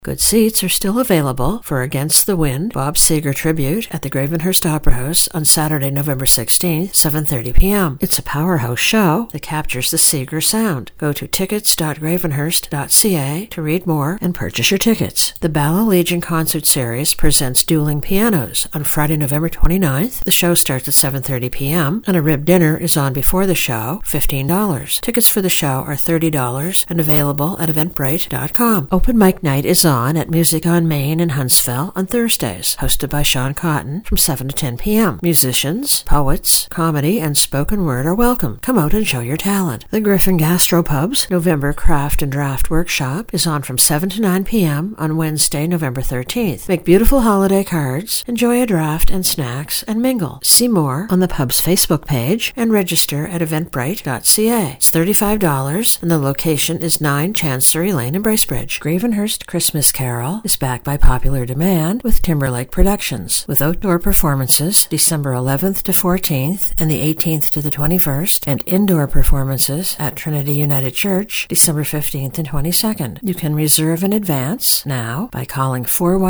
Good seats are still available for Against the Wind, Bob Seger tribute at the Gravenhurst Opera House on Saturday, November 16th, 7:30 p.m. It's a powerhouse show that captures the Seger sound. Go to tickets.gravenhurst.ca to read more and purchase your tickets. The Bala Legion Concert Series presents Dueling Pianos on Friday, November 29th. The show starts at 7:30 p.m. and a rib dinner is on before the show, $15. Tickets for the show are $30 and available at eventbrite.com. Open mic night is on at Music on Main in Huntsville on Thursdays, hosted by Sean Cotton from 7 to 10 p.m. Musicians, poets, comedy, and spoken word are welcome. Come out and show your talent. The Griffin Gastropub's November Craft and Draft Workshop is on from 7 to 9 p.m. on Wednesday, November 13th. Make beautiful holiday cards, enjoy a draft and snacks, and mingle. See more on the pub's Facebook page and register at eventbrite.ca. It's $35 and the location is 9 Chancery Lane in Bracebridge. Gravenhurst Christmas Carol is backed by popular demand with Timberlake Productions, with outdoor performances December 11th to 14th and the 18th to the 21st, and indoor performances at Trinity United Church December 15th and 22nd. You can reserve in advance now by calling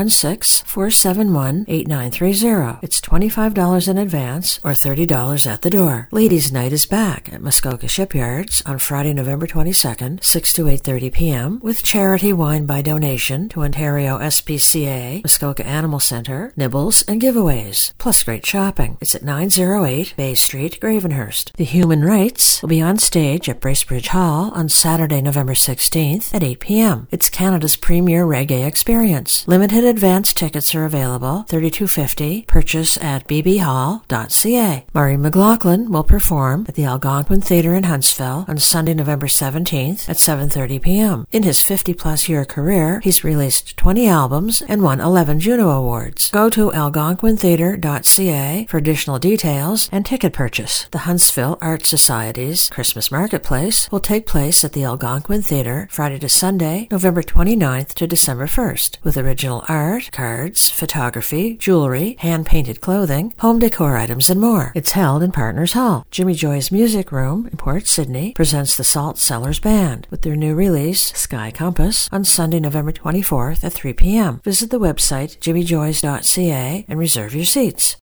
416-471-8930. It's $25 in advance or $30 at the door. Ladies' Night is back at Muskoka Shipyards on Friday, November 22nd, 6 to 8:30 p.m. with charity wine by donation to Ontario SPCA, Muskoka Animal Center, nibbles, and giveaways, plus great shopping. It's at 908 Bay Street, Gravenhurst. The Human Rights will be on stage at Bracebridge Hall on Saturday, November 16th at 8 p.m. It's Canada's premier reggae experience. Limited advance tickets are available, $32.50, purchase at bbhall.ca. Murray McLaughlin will perform at the Algonquin Theatre in Huntsville on Sunday, November 17th at 7:30 p.m. In his 50-plus year career, he's released 20 albums and won 11 Juno Awards. Go to algonquintheatre.ca for additional details and ticket purchase. The Huntsville Art Society's Christmas Marketplace will take place at the Algonquin Theatre Friday to Sunday, November 29th to December 1st, with original art, cards, photography, jewelry, hand-painted clothing, home decor items, and more. It's held in Partners Hall. Jimmy Joy's Music Room in Port Sydney presents the Salt Cellars Band with their new release, Sky Compass, on Sunday, November 24th at 3 p.m. Visit the website jimmyjoys.ca and reserve your seats.